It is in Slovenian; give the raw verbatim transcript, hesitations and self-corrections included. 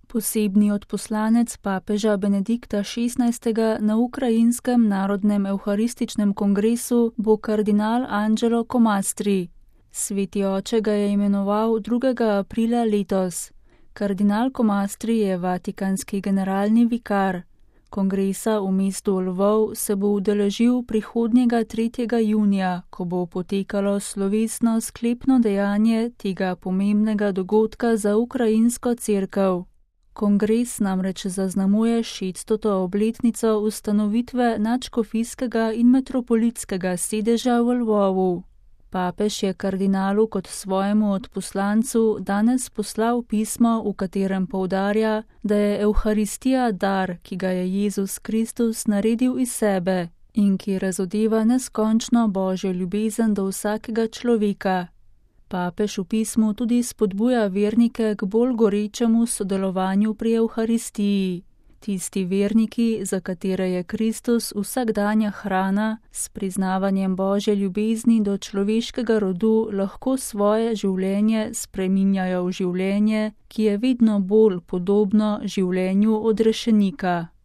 Posebni odposlanec papeža Benedikta šestnajstega na Ukrajinskem narodnem evharističnem kongresu bo kardinal Angelo Comastri. Sveti oče ga je imenoval drugega aprila letos. Kardinal Comastri je vatikanski generalni vikar. Kongresa v mestu Lvov se bo udeležil prihodnjega tretjega junija, ko bo potekalo slovesno sklepno dejanje tega pomembnega dogodka za ukrajinsko cerkev. Kongres namreč zaznamuje šeststo obletnico ustanovitve nadškofijskega in metropolitskega sedeža v Lvovu. Papež je kardinalu kot svojemu odposlancu danes poslal pismo, v katerem poudarja, da je evharistija dar, ki ga je Jezus Kristus naredil iz sebe in ki razodeva neskončno Božjo ljubezen do vsakega človeka. Papež v pismu tudi spodbuja vernike k bolj gorečemu sodelovanju pri evharistiji. Tisti verniki, za katere je Kristus vsakdanja hrana, s priznavanjem Božje ljubezni do človeškega rodu lahko svoje življenje spreminjajo v življenje, ki je vedno bolj podobno življenju odrešenika.